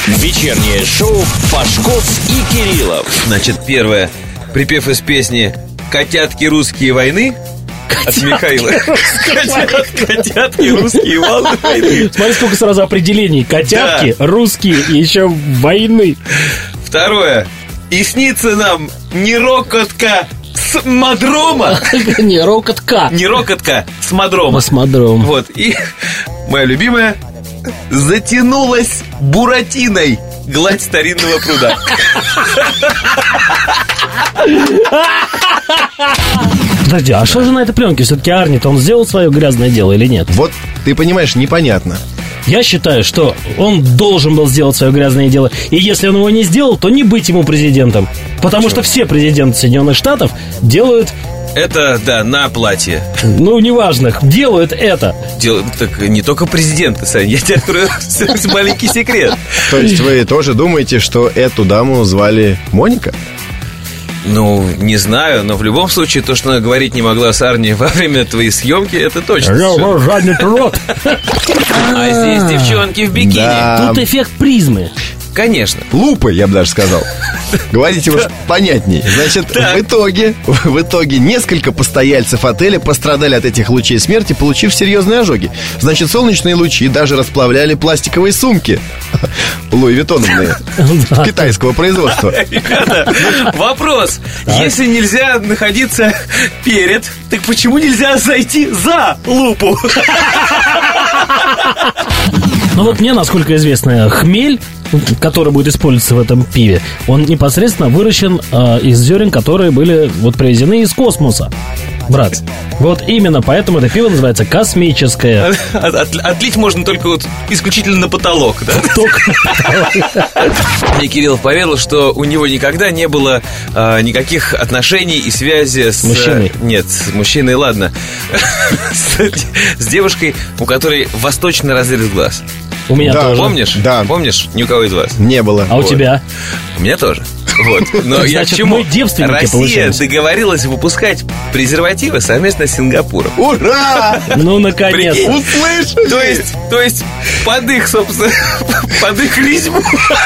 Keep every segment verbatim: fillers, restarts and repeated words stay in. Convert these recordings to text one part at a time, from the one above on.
Вечернее шоу Пашков и Кириллов. Значит, первое. Припев из песни «Котятки русские войны» от Михаила. Котят, Котятки русские войны. Смотри, сколько сразу определений. Котятки, да. Русские и еще войны. Второе. И снится нам не рокотка с мадрома. Не рокотка. Не рокотка, с мадрома. С мадрома. Вот, и моя любимая. Затянулась буратиной гладь старинного пруда. Подожди, а что же на этой пленке? Все-таки Арни-то он сделал свое грязное дело или нет? Вот, ты понимаешь, непонятно. Я считаю, что он должен был сделать свое грязное дело. И если он его не сделал, то не быть ему президентом. Потому что все президенты Соединенных Штатов делают... Это, да, на платье. Ну, неважно, делают это. Дел... Так не только президент, Сань, я тебе открою маленький секрет. То есть вы тоже думаете, что эту даму звали Моника? Ну, не знаю, но в любом случае то, что она говорить не могла с Арни во время твоей съемки, это точно. Жадный рот. А здесь девчонки в бикини. Тут эффект призмы. Конечно. Лупы, я бы даже сказал. Говорите уж понятней. Значит, в итоге, в итоге несколько постояльцев отеля пострадали от этих лучей смерти, получив серьезные ожоги. Значит, солнечные лучи даже расплавляли пластиковые сумки Луи Виттоновные китайского производства. Ребята, вопрос. Если нельзя находиться перед, так почему нельзя зайти за лупу? Ну вот мне, насколько известно, хмель, который будет использоваться в этом пиве, он непосредственно выращен э, из зерен, которые были вот привезены из космоса. Брат, вот именно поэтому это пиво называется космическое. От, от, отлить можно только вот исключительно на потолок, да? Только на потолок. Мне Кирилл поведал, что у него никогда не было э, никаких отношений и связи с... Мужчиной? Нет, с мужчиной, ладно. С девушкой, у которой восточный разрез глаз. У меня тоже. Помнишь? Да. Помнишь? Ни у кого из вас. Не было. А у тебя? У меня тоже. Вот. Но я к Значит, чему? мы девственники, Россия получается. договорилась выпускать презервативы совместно с Сингапуром. Ура! Ну, наконец. Прикинь. Услышали! То есть, то есть под их, собственно, под их резьбу.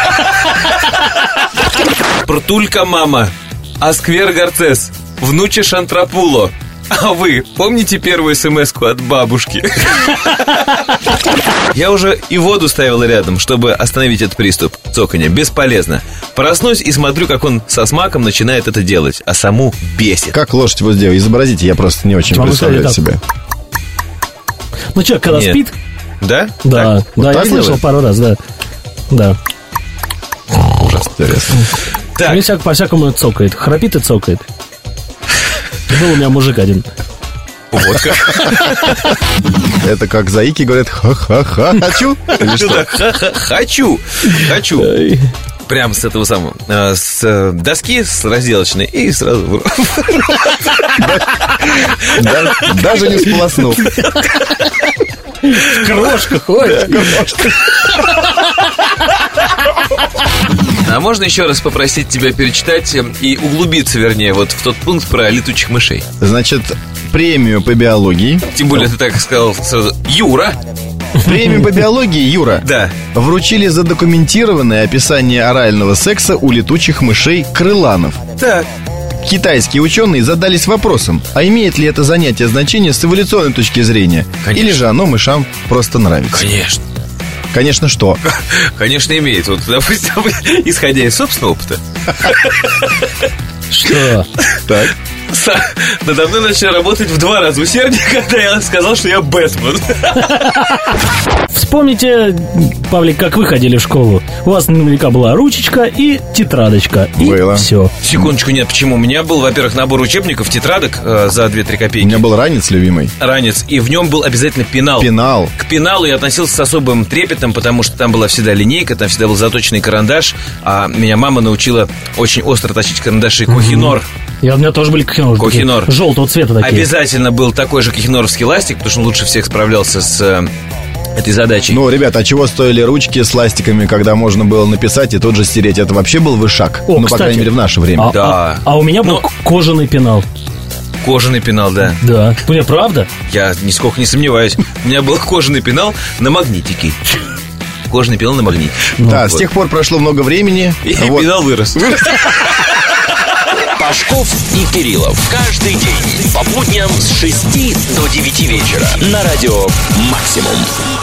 Пртулька мама, Асквер Гарцес, внуче Шантрапуло. А вы помните первую смс-ку от бабушки? Я уже и воду ставила рядом, чтобы остановить этот приступ цоканья. Бесполезно. Проснусь и смотрю, как он со смаком начинает это делать, а саму бесит. Как лошадь вот сделать? Изобразите, я просто не очень Могу представляю сказать, себе. Ну, человек, когда Нет. спит... Да? Да, Вот да, так я слышал делает? пару раз, да. Да. Ужасно интересно. Так. Ну, всяк, по-всякому цокает. Храпит и цокает. Был у меня мужик один. Вот как. Это как заики говорят «ха-ха-ха, хочу». Или что? Ха-ха, Хочу. Хочу. Прям с этого самого, э, с э, доски, с разделочной. И сразу в рот. Да- Даже не сполоснув. Крошка ходит. А можно еще раз попросить тебя перечитать э, и углубиться, вернее, вот в тот пункт про летучих мышей? Значит, премию по биологии. Тем более ты так сказал сразу. Юра. Премию по биологии, Юра, Да. вручили за документированное описание орального секса у летучих мышей крыланов. Так. Китайские ученые задались вопросом, а имеет ли это занятие значение с эволюционной точки зрения? Конечно. Или же оно мышам просто нравится? Конечно. Конечно, что? Конечно, имеет. Вот, допустим, исходя из собственного опыта. Что? Так. Са- Надо мной начали работать в два раза усерднее, когда я сказал, что я Бэтмен. Вспомните, Павлик, как вы ходили в школу. У вас наверняка была ручечка и тетрадочка. И Было. все. Секундочку, нет, почему? У меня был, во-первых, набор учебников, тетрадок э, за две-три У копейки. меня был ранец любимый. Ранец, и в нем был обязательно пенал. Пенал. К пеналу я относился с особым трепетом, потому что там была всегда линейка, там всегда был заточенный карандаш, а меня мама научила очень остро точить карандаши Кохинор. И у меня тоже были кохиноры. Кохинор. Такие, желтого цвета такие. Обязательно был такой же кохиноровский ластик, потому что он лучше всех справлялся с э, этой задачей. Ну, ребята, а чего стоили ручки с ластиками, когда можно было написать и тут же стереть? Это вообще был вышаг. О, ну, по кстати, крайней мере, в наше время. А, Да. а- а у меня был Но- к- кожаный пенал. Кожаный пенал, да. Да. Мне правда? Я нисколько не сомневаюсь. У меня был кожаный пенал на магнитике. кожаный педал на магните. Да, Вот. с тех пор прошло много времени. И Вот. педал вырос. Пашков и Кириллов. Каждый день по будням с шести до девяти вечера на радио «Максимум».